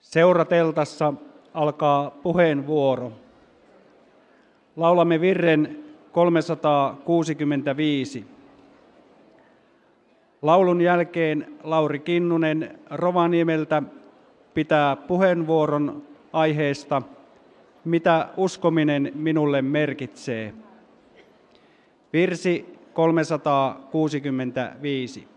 Seurateltassa alkaa puheenvuoro. Laulamme virren 365. Laulun jälkeen Lauri Kinnunen Rovaniemeltä pitää puheenvuoron aiheesta Mitä uskominen minulle merkitsee. Virsi 365.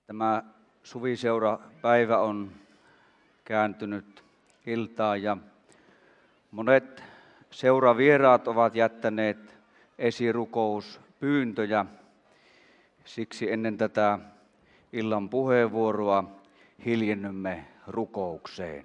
Tämä suviseurapäivä on kääntynyt iltaan ja monet seuravieraat ovat jättäneet esirukouspyyntöjä. Siksi ennen tätä illan puheenvuoroa hiljennymme rukoukseen.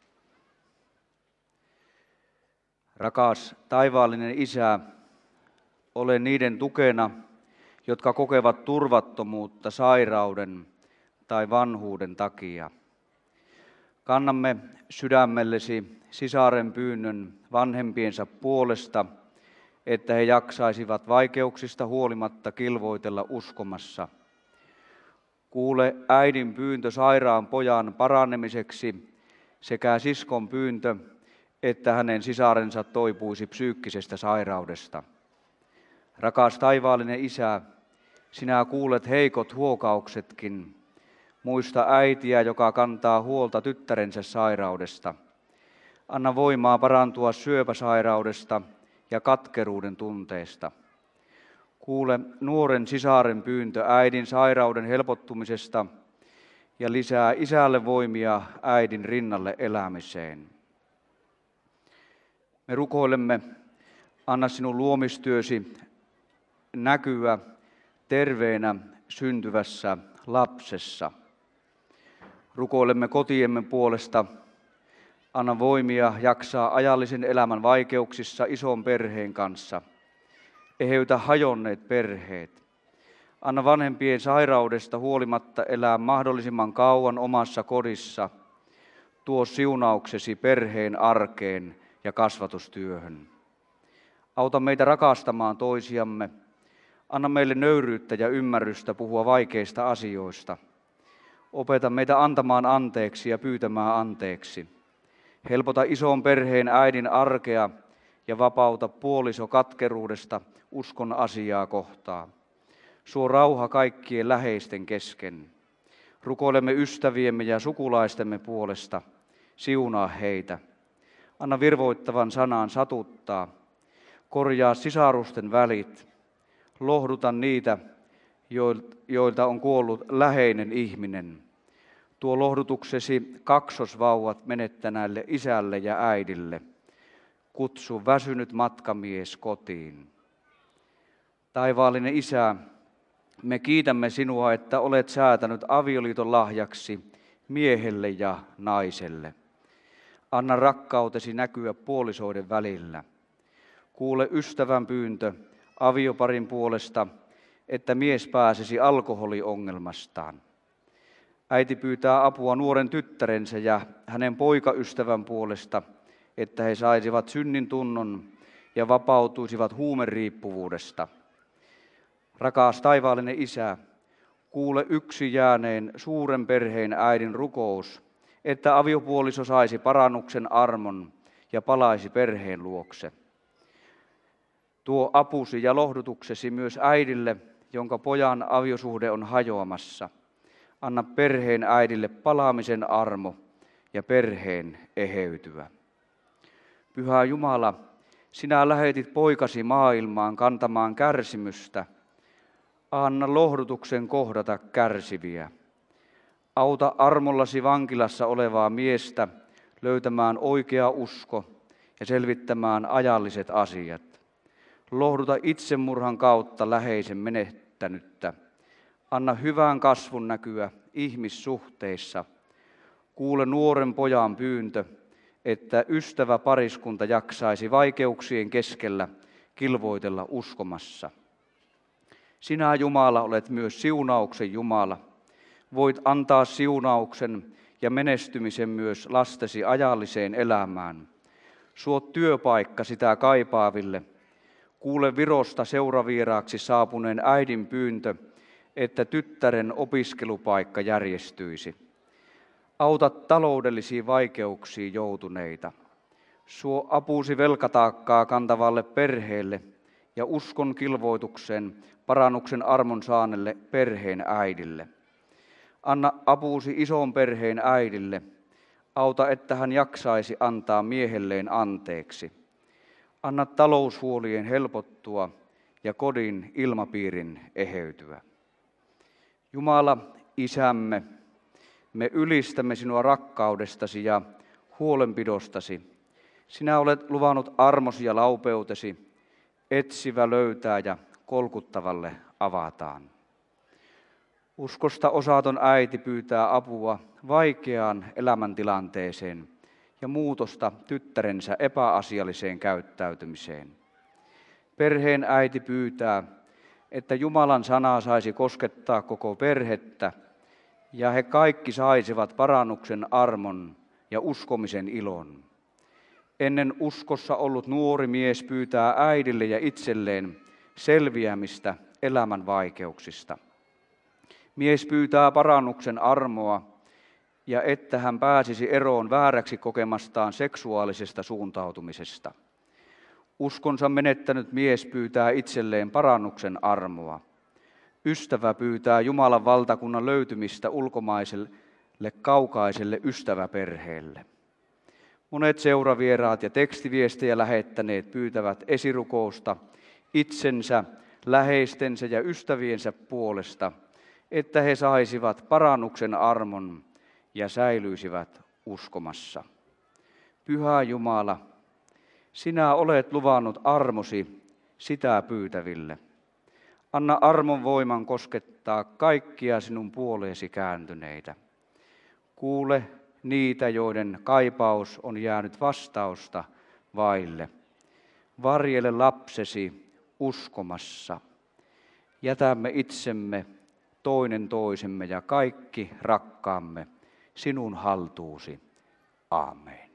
Rakas taivaallinen Isä, ole niiden tukena, jotka kokevat turvattomuutta sairauden tai vanhuuden takia. Kannamme sydämellesi sisaren pyynnön vanhempiensa puolesta, että he jaksaisivat vaikeuksista huolimatta kilvoitella uskomassa. Kuule äidin pyyntö sairaan pojan paranemiseksi sekä siskon pyyntö, että hänen sisarensa toipuisi psyykkisestä sairaudesta. Rakas taivaallinen Isä, sinä kuulet heikot huokauksetkin. Muista äitiä, joka kantaa huolta tyttärensä sairaudesta. Anna voimaa parantua syöpäsairaudesta ja katkeruuden tunteesta. Kuule nuoren sisaren pyyntö äidin sairauden helpottumisesta ja lisää isälle voimia äidin rinnalle elämiseen. Me rukoilemme, anna sinun luomistyösi näkyä terveenä syntyvässä lapsessa. Rukoilemme kotiemme puolesta, anna voimia jaksaa ajallisen elämän vaikeuksissa ison perheen kanssa. Eheytä hajonneet perheet. Anna vanhempien sairaudesta huolimatta elää mahdollisimman kauan omassa kodissa. Tuo siunauksesi perheen arkeen ja kasvatustyöhön. Auta meitä rakastamaan toisiamme. Anna meille nöyryyttä ja ymmärrystä puhua vaikeista asioista. Opeta meitä antamaan anteeksi ja pyytämään anteeksi. Helpota ison perheen äidin arkea ja vapauta puoliso katkeruudesta uskon asiaa kohtaan. Suo rauha kaikkien läheisten kesken. Rukoilemme ystäviemme ja sukulaistemme puolesta. Siunaa heitä. Anna virvoittavan sanan satuttaa. Korjaa sisarusten välit. Lohduta niitä, joilta on kuollut läheinen ihminen. Tuo lohdutuksesi kaksosvauvat menettäneelle isälle ja äidille. Kutsu väsynyt matkamies kotiin. Taivaallinen Isä, me kiitämme sinua, että olet säätänyt avioliiton lahjaksi miehelle ja naiselle. Anna rakkautesi näkyä puolisoiden välillä. Kuule ystävän pyyntö avioparin puolesta, että mies pääsisi alkoholiongelmastaan. Äiti pyytää apua nuoren tyttärensä ja hänen poikaystävän puolesta, että he saisivat synnin tunnon ja vapautuisivat huumeriippuvuudesta. Rakas taivaallinen Isä, kuule yksi jääneen suuren perheen äidin rukous, että aviopuoliso saisi parannuksen armon ja palaisi perheen luokse. Tuo apusi ja lohdutuksesi myös äidille, jonka pojan aviosuhde on hajoamassa. Anna perheen äidille palaamisen armo ja perheen eheytyä. Pyhä Jumala, sinä lähetit poikasi maailmaan kantamaan kärsimystä. Anna lohdutuksen kohdata kärsiviä. Auta armollasi vankilassa olevaa miestä löytämään oikea usko ja selvittämään ajalliset asiat. Lohduta itsemurhan kautta läheisen menettänyttä. Anna hyvän kasvun näkyä ihmissuhteissa. Kuule nuoren pojan pyyntö, että ystävä pariskunta jaksaisi vaikeuksien keskellä kilvoitella uskomassa. Sinä Jumala olet myös siunauksen Jumala. Voit antaa siunauksen ja menestymisen myös lastesi ajalliseen elämään. Suo työpaikka sitä kaipaaville. Kuule Virosta seuravieraaksi saapuneen äidin pyyntö, että tyttären opiskelupaikka järjestyisi. Auta taloudellisiin vaikeuksiin joutuneita. Suo apusi velkataakkaa kantavalle perheelle ja uskon kilvoituksen parannuksen armon saanelle perheen äidille. Anna apuusi ison perheen äidille. Auta, että hän jaksaisi antaa miehelleen anteeksi. Anna taloushuolien helpottua ja kodin ilmapiirin eheytyä. Jumala, Isämme, me ylistämme sinua rakkaudestasi ja huolenpidostasi. Sinä olet luvannut armosi ja laupeutesi, etsivä löytää ja kolkuttavalle avataan. Uskosta osaton äiti pyytää apua vaikeaan elämäntilanteeseen ja muutosta tyttärensä epäasialliseen käyttäytymiseen. Perheen äiti pyytää, että Jumalan sana saisi koskettaa koko perhettä ja he kaikki saisivat parannuksen armon ja uskomisen ilon. Ennen uskossa ollut nuori mies pyytää äidille ja itselleen selviämistä elämän vaikeuksista. Mies pyytää parannuksen armoa ja että hän pääsisi eroon vääräksi kokemastaan seksuaalisesta suuntautumisesta. Uskonsa menettänyt mies pyytää itselleen parannuksen armoa. Ystävä pyytää Jumalan valtakunnan löytymistä ulkomaiselle kaukaiselle ystäväperheelle. Monet seuravieraat ja tekstiviestejä lähettäneet pyytävät esirukousta itsensä, läheistensä ja ystäviensä puolesta, että he saisivat parannuksen armon ja säilyisivät uskomassa. Pyhä Jumala, sinä olet luvannut armosi sitä pyytäville. Anna armon voiman koskettaa kaikkia sinun puoleesi kääntyneitä. Kuule niitä, joiden kaipaus on jäänyt vastausta vaille. Varjele lapsesi uskomassa. Jätämme itsemme, toinen toisemme ja kaikki rakkaamme sinun haltuusi. Aamen.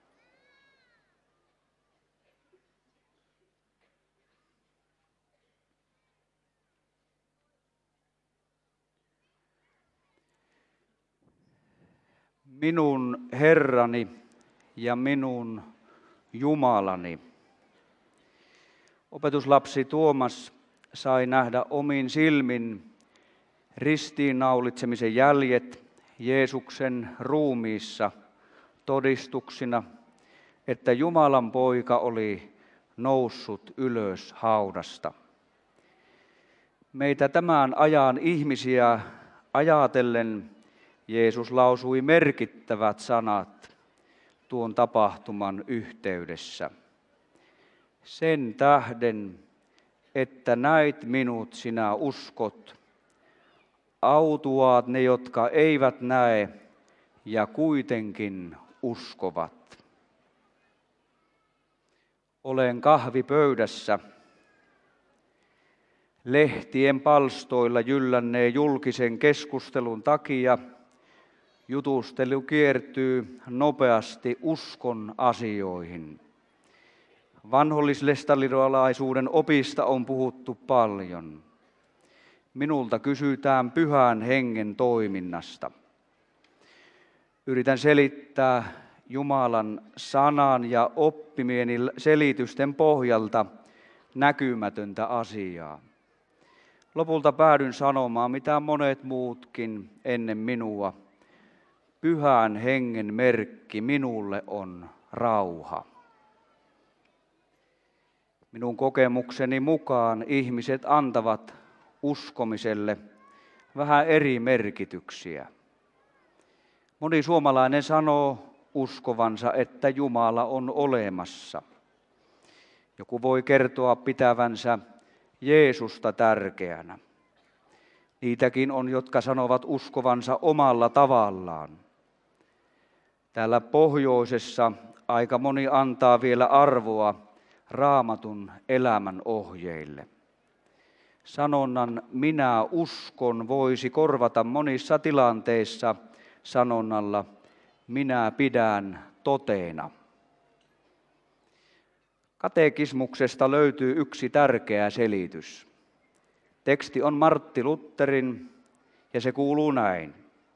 Minun Herrani ja minun Jumalani. Opetuslapsi Tuomas sai nähdä omin silmin ristiinnaulitsemisen jäljet Jeesuksen ruumiissa todistuksina, että Jumalan poika oli noussut ylös haudasta. Meitä tämän ajan ihmisiä ajatellen Jeesus lausui merkittävät sanat tuon tapahtuman yhteydessä. Sen tähden, että näit minut, sinä uskot. Autuaat ne, jotka eivät näe ja kuitenkin uskovat. Olen kahvipöydässä. Lehtien palstoilla jyllänee julkisen keskustelun takia. Jutustelu kiertyy nopeasti uskon asioihin. Vanhollislestadiolaisuuden opista on puhuttu paljon. Minulta kysytään Pyhän Hengen toiminnasta. Yritän selittää Jumalan sanan ja oppimieni selitysten pohjalta näkymätöntä asiaa. Lopulta päädyn sanomaan, mitä monet muutkin ennen minua. Pyhän Hengen merkki minulle on rauha. Minun kokemukseni mukaan ihmiset antavat uskomiselle vähän eri merkityksiä. Moni suomalainen sanoo uskovansa, että Jumala on olemassa. Joku voi kertoa pitävänsä Jeesusta tärkeänä. Niitäkin on, jotka sanovat uskovansa omalla tavallaan. Täällä pohjoisessa aika moni antaa vielä arvoa Raamatun elämän ohjeille. Sanonnan minä uskon voisi korvata monissa tilanteissa sanonnalla minä pidän totena. Katekismuksesta löytyy yksi tärkeä selitys. Teksti on Martti Lutherin ja se kuuluu näin.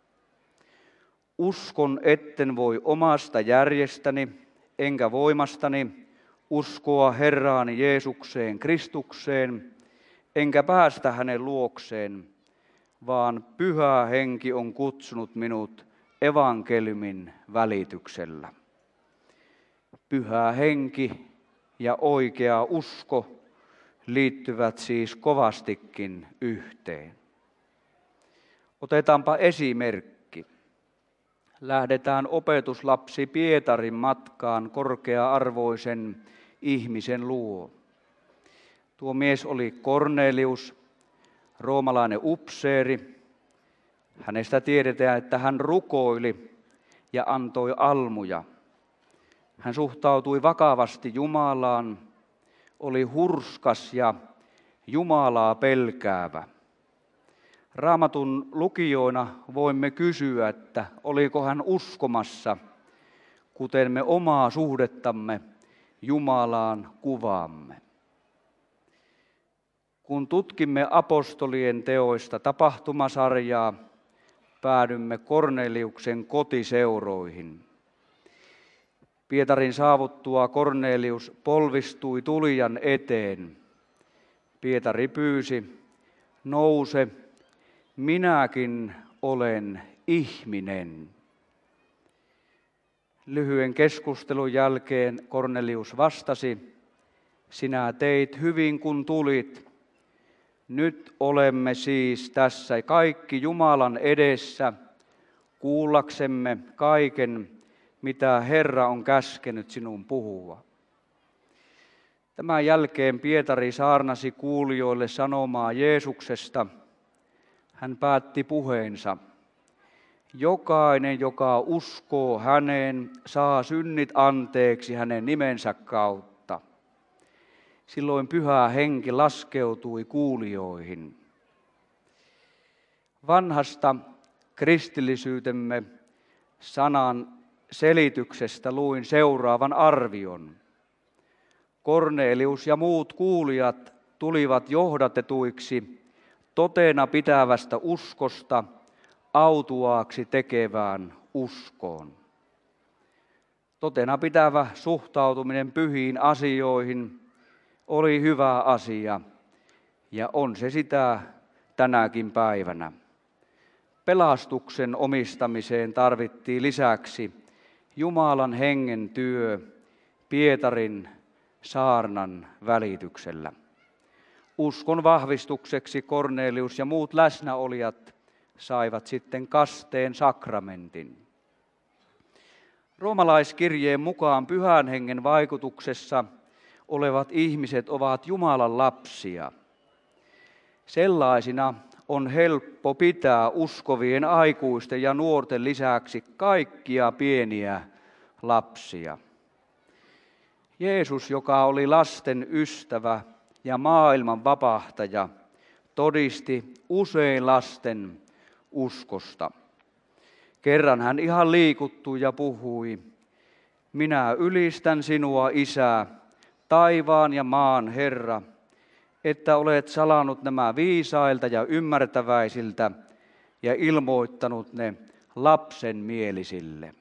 Uskon, etten voi omasta järjestäni enkä voimastani uskoa Herraani Jeesukseen Kristukseen, enkä päästä hänen luokseen, vaan Pyhä Henki on kutsunut minut evankeliumin välityksellä. Pyhä Henki ja oikea usko liittyvät siis kovastikin yhteen. Otetaanpa esimerkki. Lähdetään opetuslapsi Pietarin matkaan korkea-arvoisen ihmisen luo. Tuo mies oli Kornelius, roomalainen upseeri. Hänestä tiedetään, että hän rukoili ja antoi almuja. Hän suhtautui vakavasti Jumalaan, oli hurskas ja Jumalaa pelkäävä. Raamatun lukijoina voimme kysyä, että oliko hän uskomassa, kuten me omaa suhdettamme Jumalaan kuvaamme. Kun tutkimme apostolien teoista tapahtumasarjaa, päädymme Korneliuksen kotiseuroihin. Pietarin saavuttua Kornelius polvistui tulijan eteen. Pietari pyysi, nouse, minäkin olen ihminen. Lyhyen keskustelun jälkeen Kornelius vastasi, sinä teit hyvin kun tulit. Nyt olemme siis tässä kaikki Jumalan edessä kuullaksemme kaiken, mitä Herra on käskenyt sinun puhua. Tämän jälkeen Pietari saarnasi kuulijoille sanomaa Jeesuksesta. Hän päätti puheensa. Jokainen, joka uskoo häneen, saa synnit anteeksi hänen nimensä kautta. Silloin Pyhä Henki laskeutui kuulijoihin. Vanhasta kristillisyytemme sanan selityksestä luin seuraavan arvion. Kornelius ja muut kuulijat tulivat johdatetuiksi totena pitävästä uskosta autuaaksi tekevään uskoon. Totena pitävä suhtautuminen pyhiin asioihin oli hyvä asia ja on se sitä tänäkin päivänä. Pelastuksen omistamiseen tarvittiin lisäksi Jumalan hengen työ Pietarin saarnan välityksellä. Uskon vahvistukseksi Kornelius ja muut läsnäolijat saivat sitten kasteen sakramentin. Roomalaiskirjeen mukaan Pyhän Hengen vaikutuksessa olevat ihmiset ovat Jumalan lapsia. Sellaisina on helppo pitää uskovien aikuisten ja nuorten lisäksi kaikkia pieniä lapsia. Jeesus, joka oli lasten ystävä ja maailman vapahtaja, todisti usein lasten uskosta. Kerran hän ihan liikuttui ja puhui, minä ylistän sinua, Isä, taivaan ja maan Herra, että olet salannut nämä viisailta ja ymmärtäväisiltä ja ilmoittanut ne lapsenmielisille.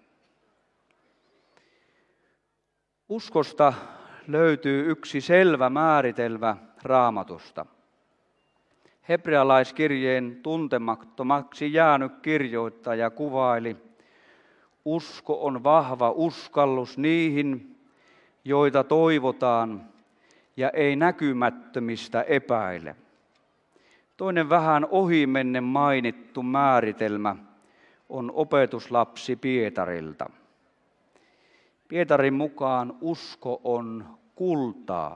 Uskosta löytyy yksi selvä määritelmä Raamatusta. Hebrealaiskirjeen tuntemattomaksi jäänyt kirjoittaja kuvaili, usko on vahva uskallus niihin, joita toivotaan ja ei näkymättömistä epäile. Toinen vähän ohimennen mainittu määritelmä on opetuslapsi Pietarilta. Pietarin mukaan usko on kultaa.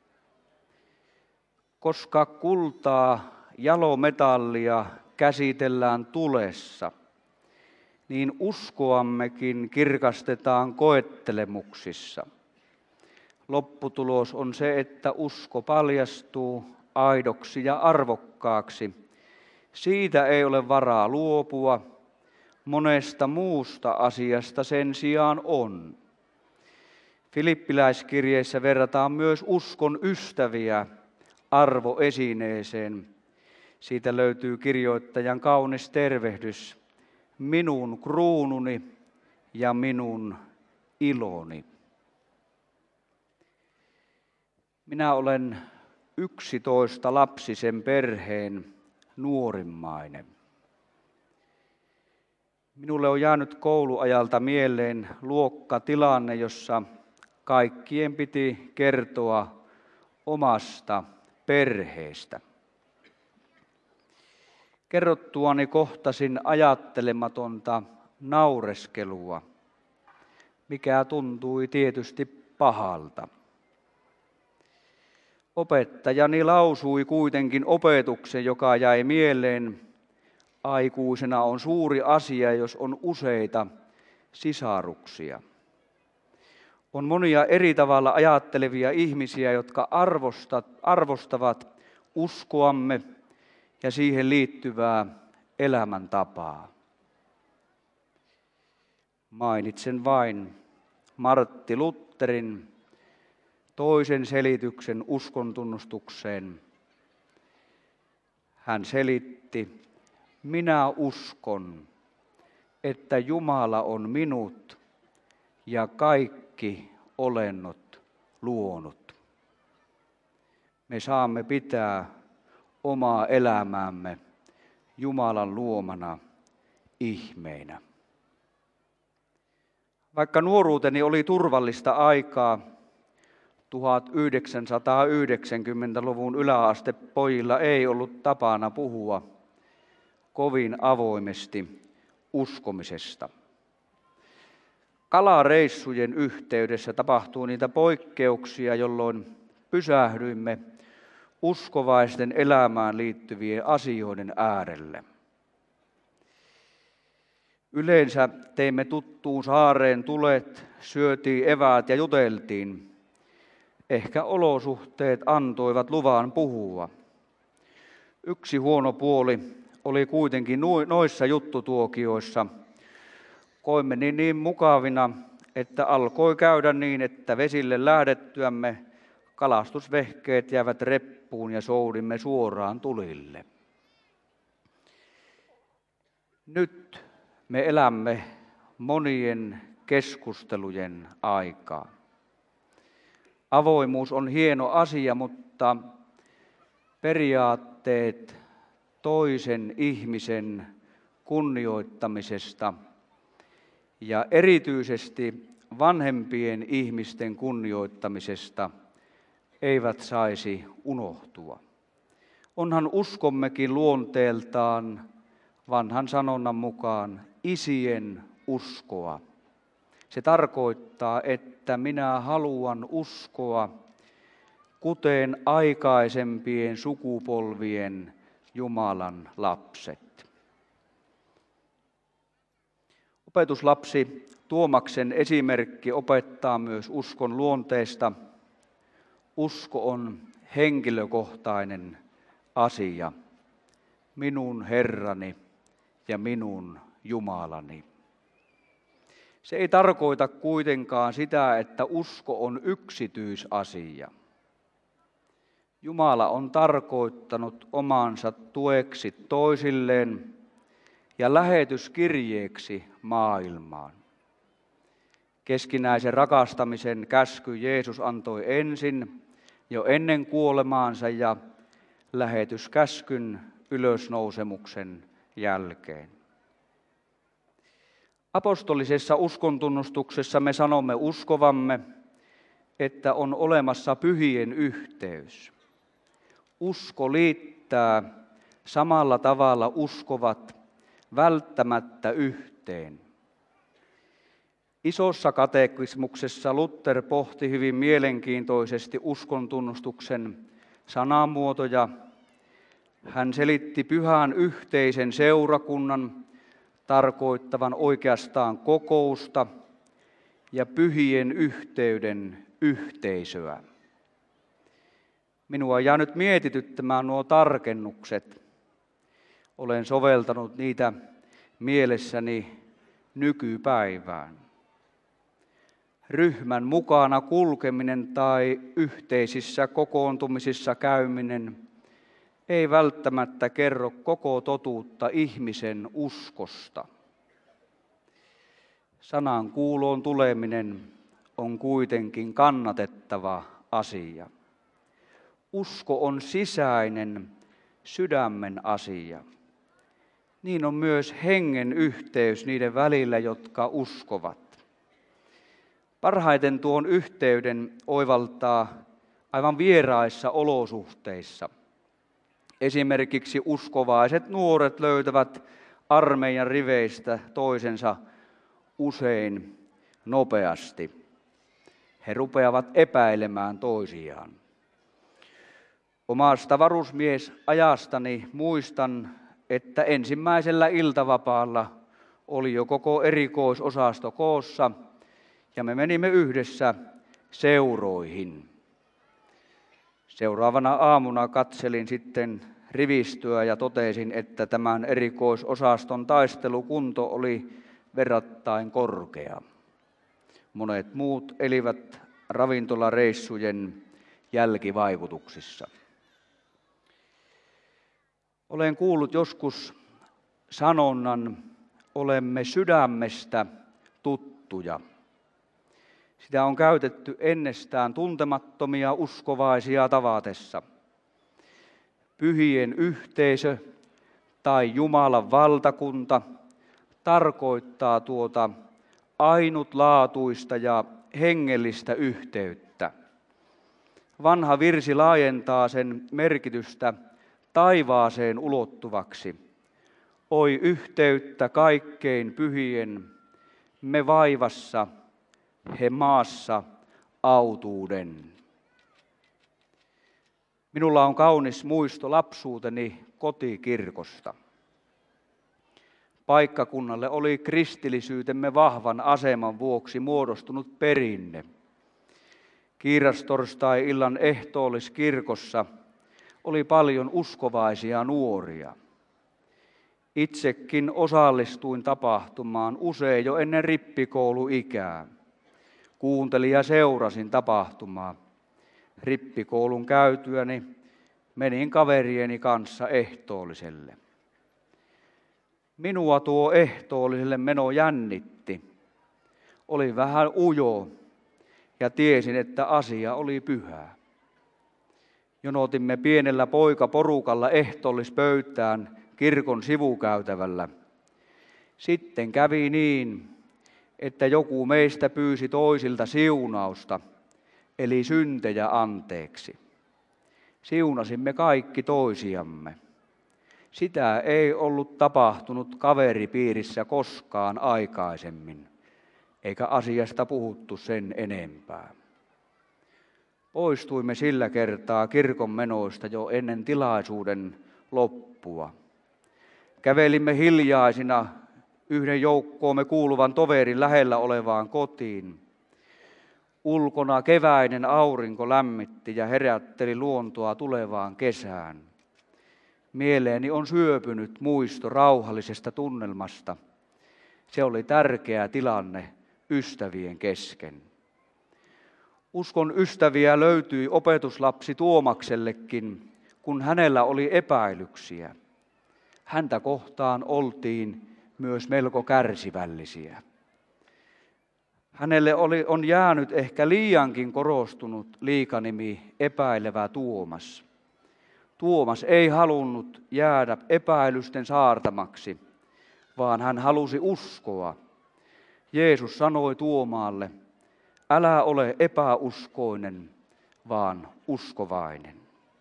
Koska kultaa, jalometallia, käsitellään tulessa, niin uskoammekin kirkastetaan koettelemuksissa. Lopputulos on se, että usko paljastuu aidoksi ja arvokkaaksi. Siitä ei ole varaa luopua, monesta muusta asiasta sen sijaan on. Filippiläiskirjeessä verrataan myös uskon ystäviä arvoesineeseen. Siitä löytyy kirjoittajan kaunis tervehdys, minun kruununi ja minun iloni. Minä olen 11-lapsisen perheen nuorimmainen. Minulle on jäänyt kouluajalta mieleen luokkatilanne, jossa kaikkien piti kertoa omasta perheestä. Kerrottuani kohtasin ajattelematonta naureskelua, mikä tuntui tietysti pahalta. Opettajani lausui kuitenkin opetuksen, joka jäi mieleen. Aikuisena on suuri asia, jos on useita sisaruksia. On monia eri tavalla ajattelevia ihmisiä, jotka arvostavat uskoamme ja siihen liittyvää elämäntapaa. Mainitsen vain Martti Lutherin toisen selityksen uskontunnustukseen. Hän selitti: minä uskon, että Jumala on minut ja kaikki olennot luonut. Me saamme pitää omaa elämäämme Jumalan luomana ihmeinä. Vaikka nuoruuteni oli turvallista aikaa, 1990-luvun yläastepojilla ei ollut tapana puhua kovin avoimesti uskomisesta. Kalareissujen yhteydessä tapahtui niitä poikkeuksia, jolloin pysähdyimme uskovaisten elämään liittyvien asioiden äärelle. Yleensä teimme tuttuun saareen tulet, syötiin eväät ja juteltiin. Ehkä olosuhteet antoivat luvan puhua. Yksi huono puoli oli kuitenkin noissa juttutuokioissa. Koimme niin mukavina, että alkoi käydä niin, että vesille lähdettyämme kalastusvehkeet jäivät reppuun ja soudimme suoraan tulille. Nyt me elämme monien keskustelujen aikaa. Avoimuus on hieno asia, mutta periaatteet toisen ihmisen kunnioittamisesta ja erityisesti vanhempien ihmisten kunnioittamisesta eivät saisi unohtua. Onhan uskommekin luonteeltaan vanhan sanonnan mukaan isien uskoa. Se tarkoittaa, että minä haluan uskoa, kuten aikaisempien sukupolvien Jumalan lapset. Opetuslapsi Tuomaksen esimerkki opettaa myös uskon luonteesta. Usko on henkilökohtainen asia, minun Herrani ja minun Jumalani. Se ei tarkoita kuitenkaan sitä, että usko on yksityisasia. Jumala on tarkoittanut omansa tueksi toisilleen ja lähetyskirjeeksi maailmaan. Keskinäisen rakastamisen käsky Jeesus antoi ensin jo ennen kuolemaansa ja lähetyskäskyn ylösnousemuksen jälkeen. Apostolisessa uskontunnustuksessa me sanomme uskovamme, että on olemassa pyhien yhteys. Usko liittää samalla tavalla uskovat välttämättä yhteen. Isossa katekismuksessa Luther pohti hyvin mielenkiintoisesti uskontunnustuksen sanamuotoja. Hän selitti pyhän yhteisen seurakunnan tarkoittavan oikeastaan kokousta ja pyhien yhteyden yhteisöä. Minua on jäänyt mietityttämään nuo tarkennukset. Olen soveltanut niitä mielessäni nykypäivään. Ryhmän mukana kulkeminen tai yhteisissä kokoontumisissa käyminen ei välttämättä kerro koko totuutta ihmisen uskosta. Sanan kuuloon tuleminen on kuitenkin kannatettava asia. Usko on sisäinen sydämen asia. Niin on myös hengen yhteys niiden välillä, jotka uskovat. Parhaiten tuon yhteyden oivaltaa aivan vieraissa olosuhteissa. Esimerkiksi uskovaiset nuoret löytävät armeijan riveistä toisensa usein nopeasti. He rupeavat epäilemään toisiaan. Omasta varusmiesajastani muistan, että ensimmäisellä iltavapaalla oli jo koko erikoisosasto koossa ja me menimme yhdessä seuroihin. Seuraavana aamuna katselin sitten rivistöä ja totesin, että tämän erikoisosaston taistelukunto oli verrattain korkea. Monet muut elivät ravintolareissujen jälkivaikutuksissa. Olen kuullut joskus sanonnan, olemme sydämestä tuttuja. Sitä on käytetty ennestään tuntemattomia uskovaisia tavatessa. Pyhien yhteisö tai Jumalan valtakunta tarkoittaa tuota ainutlaatuista ja hengellistä yhteyttä. Vanha virsi laajentaa sen merkitystä taivaaseen ulottuvaksi. Oi yhteyttä kaikkein pyhien, me vaivassa, he maassa autuuden. Minulla on kaunis muisto lapsuuteni kotikirkosta. Paikkakunnalle oli kristillisyytemme vahvan aseman vuoksi muodostunut perinne. Kiirastorstai-illan ehtoolliskirkossa oli paljon uskovaisia nuoria. Itsekin osallistuin tapahtumaan usein jo ennen rippikouluikää. Kuuntelin ja seurasin tapahtumaa. Rippikoulun käytyäni menin kaverieni kanssa ehtoolliselle. Minua tuo ehtoolliselle meno jännitti. Olin vähän ujo ja tiesin, että asia oli pyhä. Jonotimme pienellä poikaporukalla ehtoollispöytään kirkon sivukäytävällä. Sitten kävi niin, että joku meistä pyysi toisilta siunausta, eli syntejä anteeksi. Siunasimme kaikki toisiamme. Sitä ei ollut tapahtunut kaveripiirissä koskaan aikaisemmin, eikä asiasta puhuttu sen enempää. Poistuimme sillä kertaa kirkon menoista jo ennen tilaisuuden loppua. Kävelimme hiljaisina yhden joukkoomme kuuluvan toverin lähellä olevaan kotiin. Ulkona keväinen aurinko lämmitti ja herätteli luontoa tulevaan kesään. Mieleeni on syöpynyt muisto rauhallisesta tunnelmasta. Se oli tärkeä tilanne ystävien kesken. Uskon ystäviä löytyi opetuslapsi Tuomaksellekin, kun hänellä oli epäilyksiä. Häntä kohtaan oltiin myös melko kärsivällisiä. Hänelle on jäänyt ehkä liiankin korostunut liikanimi epäilevä Tuomas. Tuomas ei halunnut jäädä epäilysten saartamaksi, vaan hän halusi uskoa. Jeesus sanoi Tuomaalle, älä ole epäuskoinen, vaan uskovainen.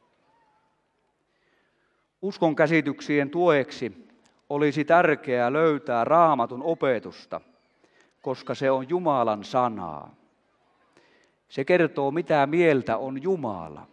Uskon käsityksien tueksi olisi tärkeää löytää Raamatun opetusta, koska se on Jumalan sanaa. Se kertoo, mitä mieltä on Jumala.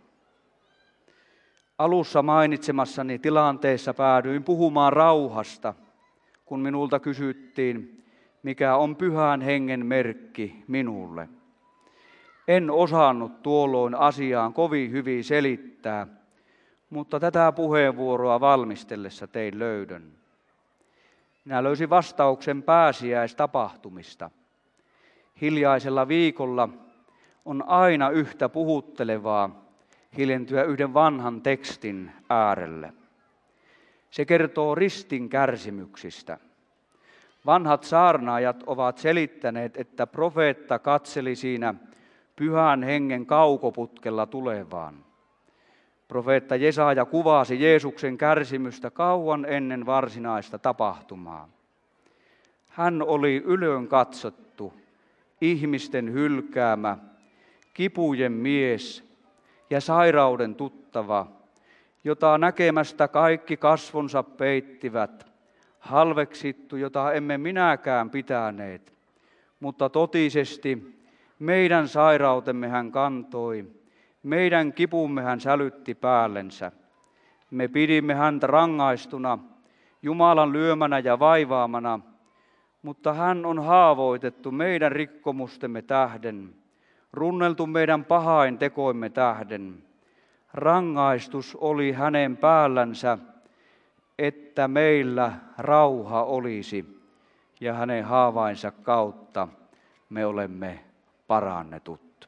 Alussa mainitsemassani tilanteessa päädyin puhumaan rauhasta, kun minulta kysyttiin, mikä on Pyhän Hengen merkki minulle. En osannut tuolloin asiaan kovin hyvin selittää, mutta tätä puheenvuoroa valmistellessa tein löydön. Minä löysin vastauksen pääsiäistapahtumista. Hiljaisella viikolla on aina yhtä puhuttelevaa hiljentyä yhden vanhan tekstin äärelle. Se kertoo ristin kärsimyksistä. Vanhat saarnaajat ovat selittäneet, että profeetta katseli siinä Pyhän Hengen kaukoputkella tulevaan. Profeetta Jesaja kuvasi Jeesuksen kärsimystä kauan ennen varsinaista tapahtumaa. Hän oli ylöön katsottu, ihmisten hylkäämä, kipujen mies ja sairauden tuttava, jota näkemästä kaikki kasvonsa peittivät, halveksittu, jota emme minäkään pitäneet, mutta totisesti meidän sairautemme hän kantoi, meidän kipumme hän sälytti päällensä. Me pidimme häntä rangaistuna, Jumalan lyömänä ja vaivaamana, mutta hän on haavoitettu meidän rikkomustemme tähden, runneltu meidän pahain tekoimme tähden. Rangaistus oli hänen päällänsä, että meillä rauha olisi, ja hänen haavainsa kautta me olemme parannetut.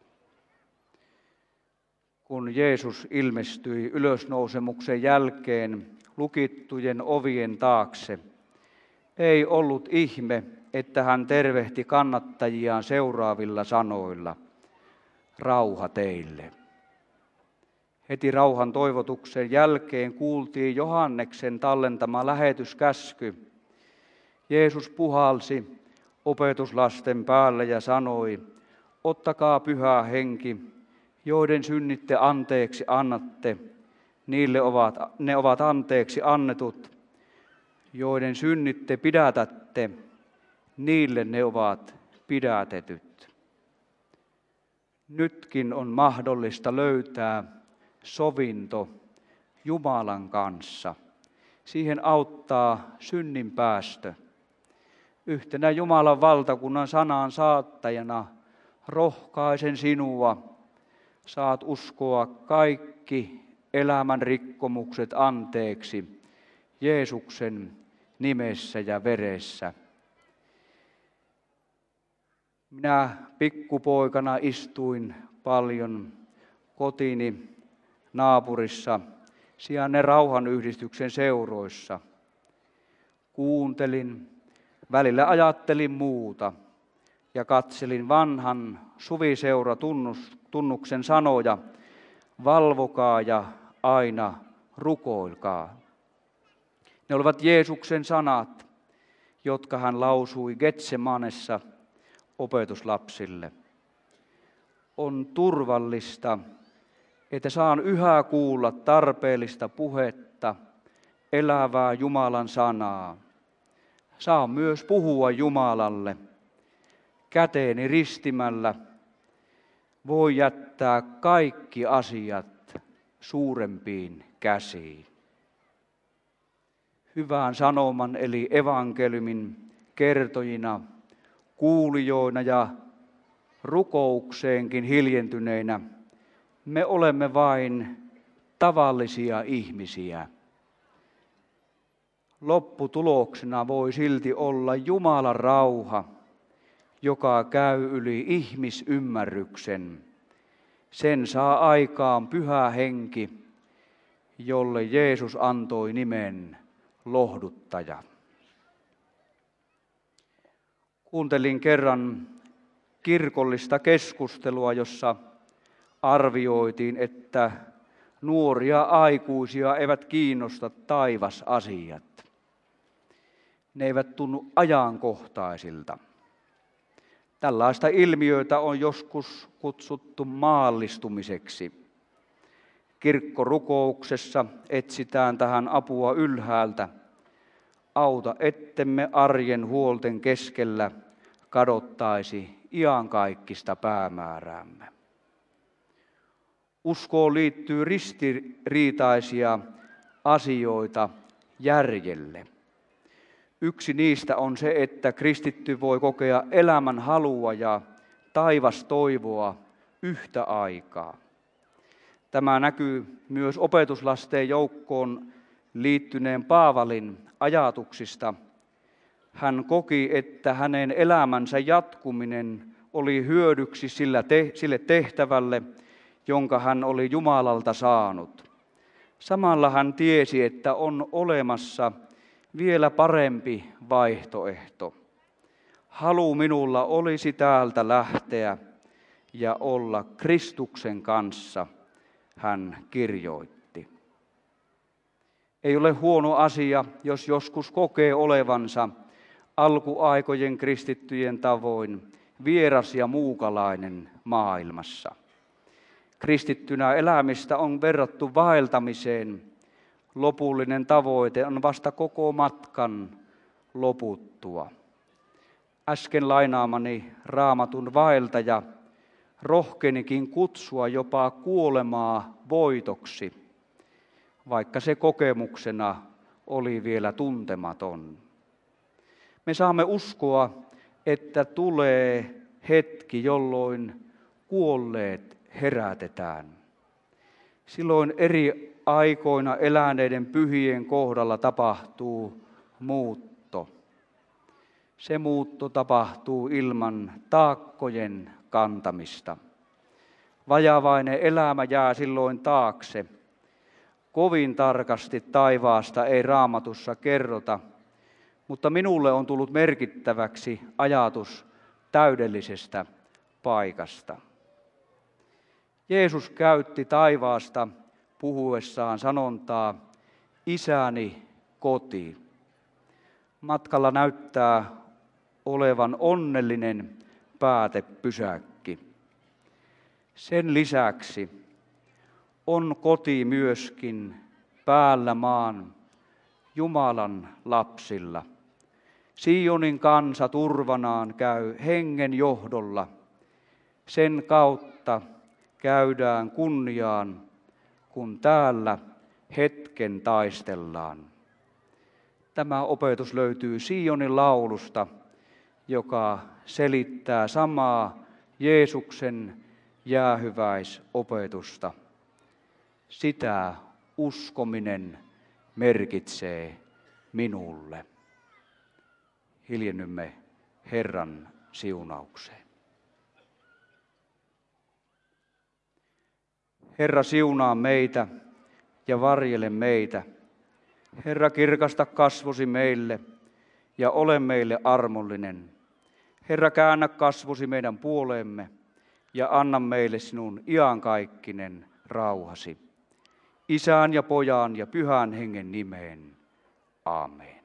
Kun Jeesus ilmestyi ylösnousemuksen jälkeen lukittujen ovien taakse, ei ollut ihme, että hän tervehti kannattajiaan seuraavilla sanoilla: rauha teille. Heti rauhan toivotuksen jälkeen kuultiin Johanneksen tallentama lähetyskäsky. Jeesus puhalsi opetuslasten päälle ja sanoi: ottakaa Pyhä Henki, joiden synnitte anteeksi annatte, ne ovat anteeksi annetut. Joiden synnitte pidätätte, niille ne ovat pidätetyt. Nytkin on mahdollista löytää sovinto Jumalan kanssa. Siihen auttaa synninpäästö. Yhtenä Jumalan valtakunnan sanan saattajana rohkaisen sinua. Saat uskoa kaikki elämän rikkomukset anteeksi Jeesuksen nimessä ja veressä. Minä pikkupoikana istuin paljon kotini naapurissa Sianne rauhanyhdistyksen seuroissa. Kuuntelin, välillä ajattelin muuta ja katselin vanhan suviseuratunnuksen sanoja: valvokaa ja aina rukoilkaa. Ne olivat Jeesuksen sanat, jotka hän lausui Getsemanessa opetuslapsille. On turvallista, että saan yhä kuulla tarpeellista puhetta, elävää Jumalan sanaa. Saan myös puhua Jumalalle. Käteeni ristimällä voi jättää kaikki asiat suurempiin käsiin. Hyvän sanoman eli evankeliumin kertojina, kuulijoina ja rukoukseenkin hiljentyneinä me olemme vain tavallisia ihmisiä. Lopputuloksena voi silti olla Jumalan rauha, joka käy yli ihmisymmärryksen. Sen saa aikaan Pyhä Henki, jolle Jeesus antoi nimen lohduttaja. Kuuntelin kerran kirkollista keskustelua, jossa arvioitiin, että nuoria aikuisia eivät kiinnosta taivasasiat. Ne eivät tunnu ajankohtaisilta. Tällaista ilmiötä on joskus kutsuttu maallistumiseksi. Kirkkorukouksessa etsitään tähän apua ylhäältä. Auta, ettemme arjen huolten keskellä kadottaisi iankaikkista päämääräämme. Uskoon liittyy ristiriitaisia asioita järjelle. Yksi niistä on se, että kristitty voi kokea elämän halua ja taivastoivoa yhtä aikaa. Tämä näkyy myös opetuslasten joukkoon liittyneen Paavalin ajatuksista. Hän koki, että hänen elämänsä jatkuminen oli hyödyksi sille tehtävälle, jonka hän oli Jumalalta saanut. Samalla hän tiesi, että on olemassa vielä parempi vaihtoehto. Halu minulla olisi täältä lähteä ja olla Kristuksen kanssa, hän kirjoitti. Ei ole huono asia, jos joskus kokee olevansa alkuaikojen kristittyjen tavoin vieras ja muukalainen maailmassa. Kristittynä elämistä on verrattu vaeltamiseen, Lopullinen tavoite on vasta koko matkan loputtua. Äsken lainaamani Raamatun vaeltaja rohkenikin kutsua jopa kuolemaa voitoksi, vaikka se kokemuksena oli vielä tuntematon. Me saamme uskoa, että tulee hetki, jolloin kuolleet herätetään. Silloin eri aikoina eläneiden pyhien kohdalla tapahtuu muutto. Se muutto tapahtuu ilman taakkojen kantamista. Vajavainen elämä jää silloin taakse. Kovin tarkasti taivaasta ei Raamatussa kerrota, mutta minulle on tullut merkittäväksi ajatus täydellisestä paikasta. Jeesus käytti taivaasta puhuessaan sanontaa isäni koti. Matkalla näyttää olevan onnellinen päätepysäkki. Sen lisäksi on koti myöskin päällä maan Jumalan lapsilla. Sionin kansa turvanaan käy hengen johdolla. Sen kautta käydään kunniaan, kun täällä hetken taistellaan. Tämä opetus löytyy Sionin laulusta, joka selittää samaa Jeesuksen jäähyväisopetusta. Sitä uskominen merkitsee minulle. Hiljennymme Herran siunaukseen. Herra, siunaa meitä ja varjele meitä. Herra, kirkasta kasvosi meille ja ole meille armollinen. Herra, käännä kasvosi meidän puoleemme ja anna meille sinun iankaikkinen rauhasi. Isän ja Pojan ja Pyhän Hengen nimeen. Aamen.